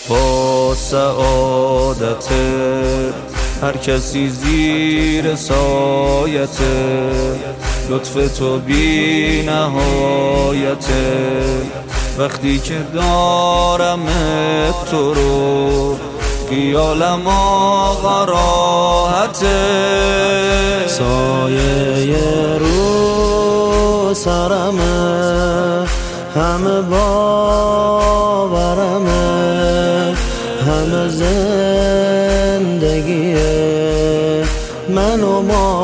با سعادت هر کسی زیر سایت لطف تو بی نهایت. وقتی که دارم تو رو خیالم آقا راحته. سایه رو سرمه، همه باورمه، همه زندگیه من و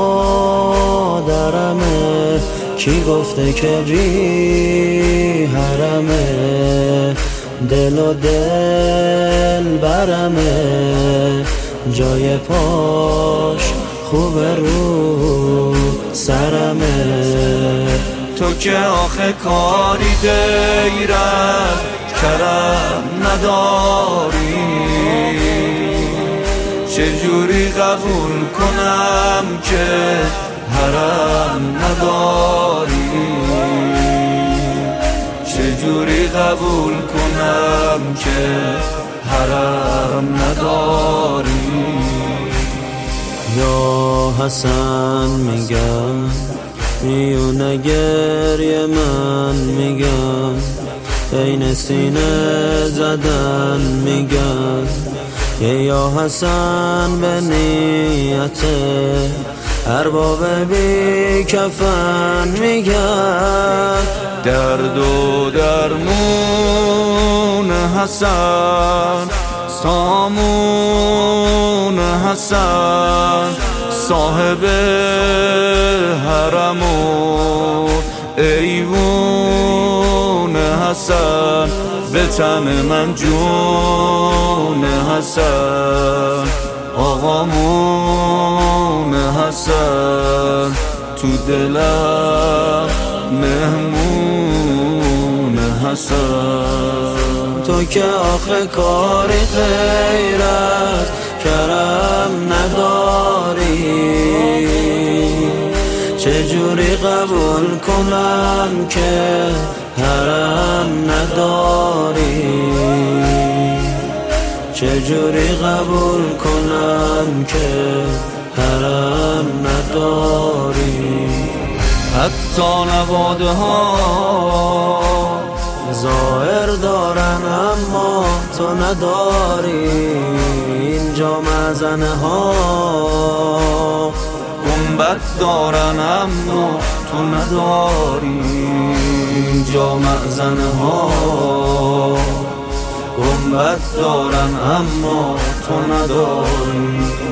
مادرمه. کی گفته که بی حرمه، دل و دل برمه، جای پاش خوب رو سرمه. تو که آخه کاری غیر از کرم نداری، چجوری قبول کنم که حرم نداری؟ چجوری قبول کنم که حرم نداری؟ یا حسن میگم میونه گریه من میگم، بین سینه زدن میگم. یا حسن به نیت ارباب بی کفن میگم. درد و درمون حسن، سامون حسن، صاحب حرم و ایوون حسن، به تن من جون حسن، آقامون حسن، تو دلم مهمون حسن. تو که آخه کاری غیر از کرم نداری، چجوری قبول کنم که حرم نداری؟ چجوری قبول کنم که حرم نداری؟ حتی نواده ها ظاهر دارن اما تو نداری. اینجا مزنه ها گنبد دارن اما تو نداری. اینجا مزنه ها گنبد دارن اما تو نداری.